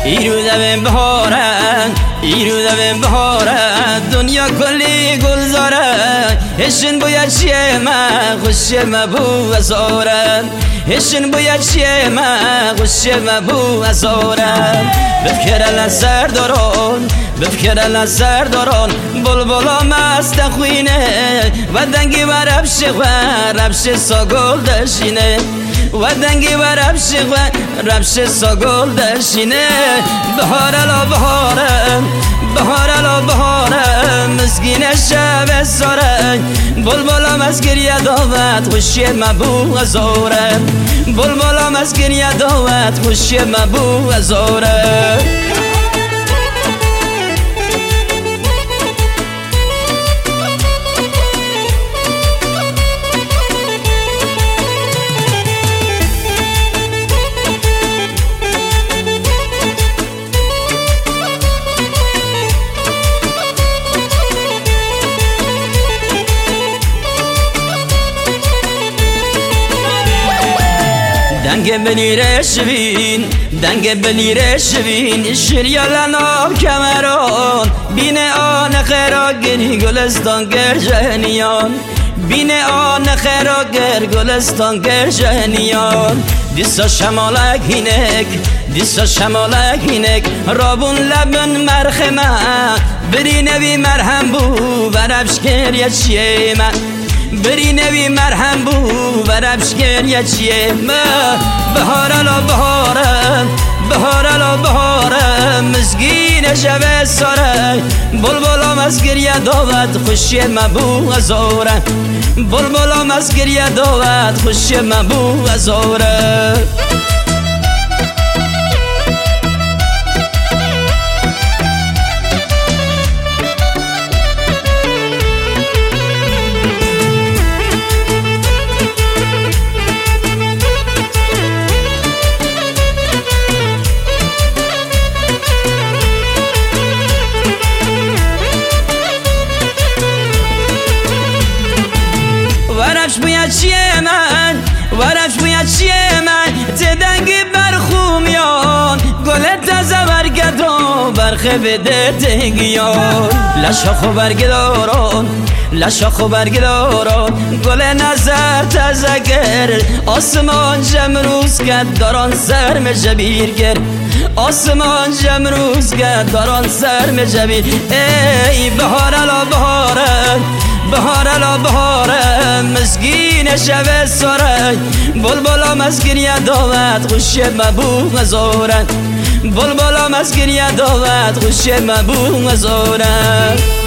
ایرو دم بهارن ایرو دم بهارن دنیا کلی گلزارن هشن باید چیه من خوشه مبو ازارن هشن باید چیه من خوشه مبو ازارن بفکرن سر دارن بفکرن سر دارن بلبلا مست خوینه و دنگی و ربش ساگل دشینه و دنگی و ربش ساگل دشینه بهارلا بهارم بهارلا بهارم مسکین شب سارن بلبلام از گریه داوت خوشی مبو ازارم بلبلام از گریه داوت خوشی مبو ازارم دنگ بنیره شوین دنگ بنیره شوین شریال ناب کمران بین آن خیرا گری گلستان گر جهنیان بین آن خیرا گر گلستان گر جهنیان دیسا شمالک هینک دیسا شمالک هینک رابون لبن مرخمه بری نبی مرهم بو بربش گریه چیه من بری نبی مرهم بو بربش گریه چیه من بهارلا بهارم بهارلا بهارم مسکین شب ساره بلبلام از گریه داوت خوشی مبو ازاره بلبلام از گریه داوت خوشی مبو ازاره ورش باید چیه من ورش باید چیه من تدنگی برخومیان گلت تازه برگدان برخه بده تنگیان لشاخو برگداران لشاخو برگداران گل نظر تازه گر آسمان جمروز گد داران سرم جبیر گر آسمان جمروز گد داران سرم جبیر ای بهارلا بهارم بهارلا بهارم مسکین شب ساره بلبلام از گریه داوت خوشی مبو ازارن بلبلام از گریه داوت خوشی مبو ازارن